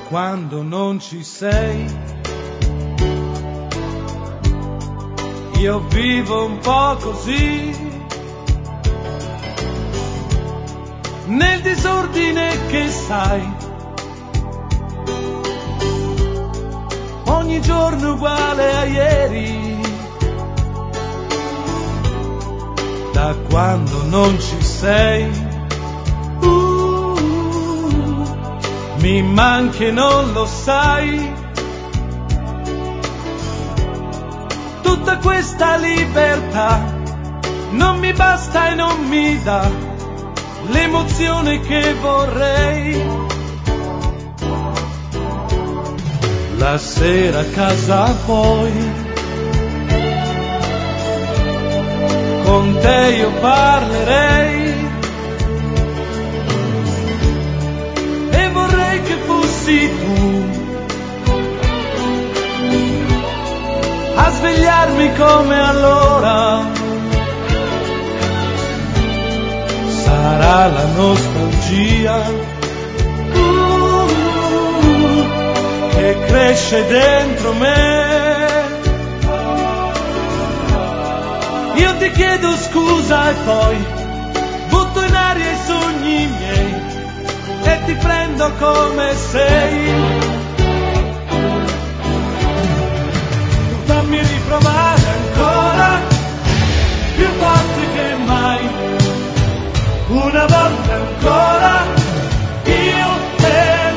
quando non ci sei. Io vivo un po' così, nel disordine che sai, ogni giorno uguale a ieri. Da quando non ci sei, mi manchi e non lo sai. Tutta questa libertà non mi basta e non mi dà l'emozione che vorrei. La sera a casa poi, con te io parlerei e vorrei che fossi tu a svegliarmi come allora. Sarà la nostalgia che cresce dentro me. Io ti chiedo scusa e poi butto in aria i sogni miei e ti prendo come sei. Fammi riprovare ancora, più volte che mai, una volta ancora, io e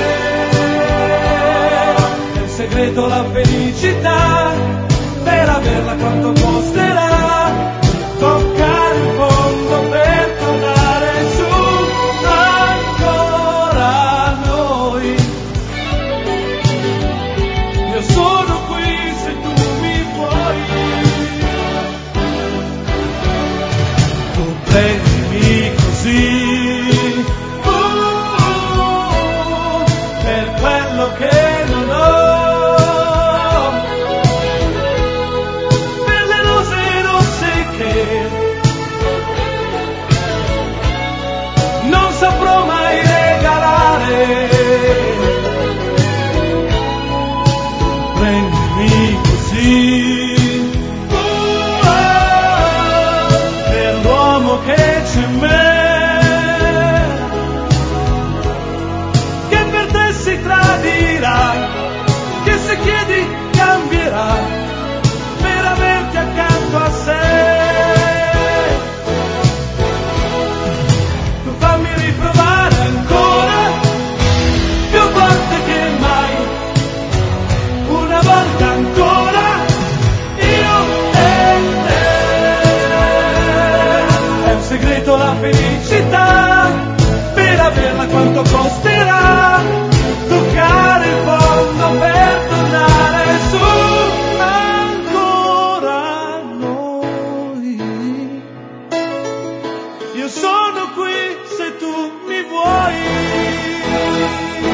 te. È il segreto la felicità, per averla quanto costerà. Toccare il fondo per tornare su, ancora noi. Io sono qui se tu mi vuoi. Tu prendimi così, per quello che non ho. Non saprò mai regalare. Prendimi così, per l'uomo che c'è in me, che per te si tradirà, che se chiedi cambierà, per averti accanto a sé. Fammi riprovare ancora, più volte che mai, una volta ancora, io e te. È un segreto la felicità, per averla quanto costerà. Toccare il fondo per tornare su, ancora noi. Io sono qui se tu mi vuoi.